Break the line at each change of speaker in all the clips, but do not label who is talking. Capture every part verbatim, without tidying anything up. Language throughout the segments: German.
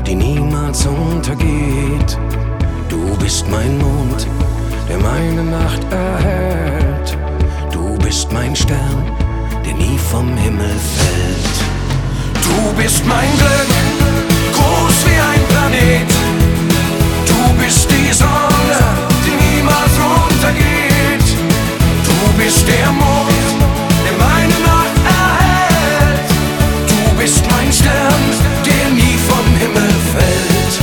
die niemals untergeht. Du bist mein Mond, der meine Nacht erhält. Du bist mein Stern, der nie vom Himmel fällt. Du bist mein Glück, groß wie ein Planet. Du bist die Sonne, die niemals untergeht. Du bist der Mond, der meine Nacht erhält. Du bist mein Stern, der nie vom Himmel fällt.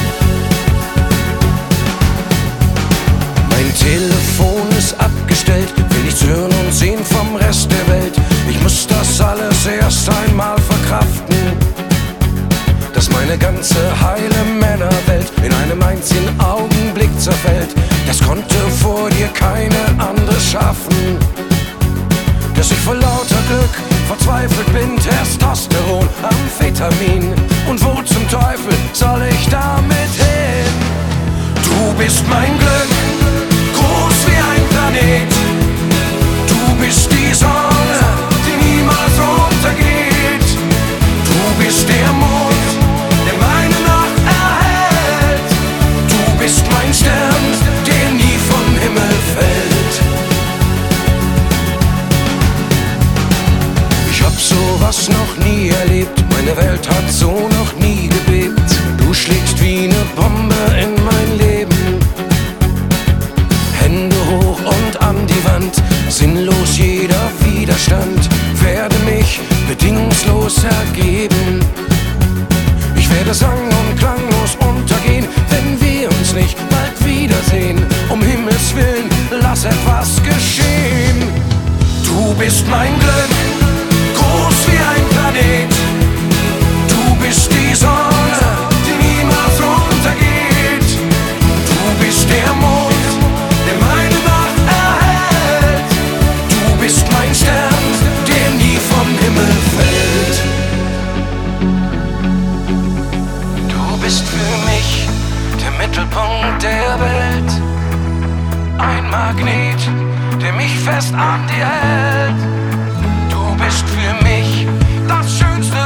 Mein Telefon ist abgestellt, will nichts hören und sehen vom Rest der Welt. Ich muss das alles erst einmal verkraften, dass meine ganze heile Männerwelt in einem einzigen Augenblick zerfällt. Das konnte vor dir keine andere schaffen. Dass ich vor lauter Glück verzweifelt bin, Testosteron, Amphetamin. Und wo zum Teufel soll ich damit hin? Du bist mein Glück, groß wie ein Planet. Du bist die Sonne, die niemals untergeht. Du bist der Mond, der meine Nacht erhält. Du bist mein Stern, der nie vom Himmel fällt. Ich hab sowas noch nie erlebt, meine Welt hat so noch nie gebebt. Du schlägst wie ne Bombe in mein Leben. Hände hoch und an die Wand, sinnlos jeder Widerstand. Werde mich bedingungslos ergeben. Ich werde sang- und klanglos untergehen, wenn wir uns nicht bald wiedersehen. Um Himmels Willen, lass etwas geschehen. Du bist mein Glück, groß wie ein Planet. Du bist die Sonne, die niemals untergeht. Du bist der Mond, der meine Nacht erhält. Du bist mein Stern, der nie vom Himmel fällt. Du bist für mich der Mittelpunkt der Welt. Ein Magnet, der mich fest an dir hält. Du bist für mich das Schönste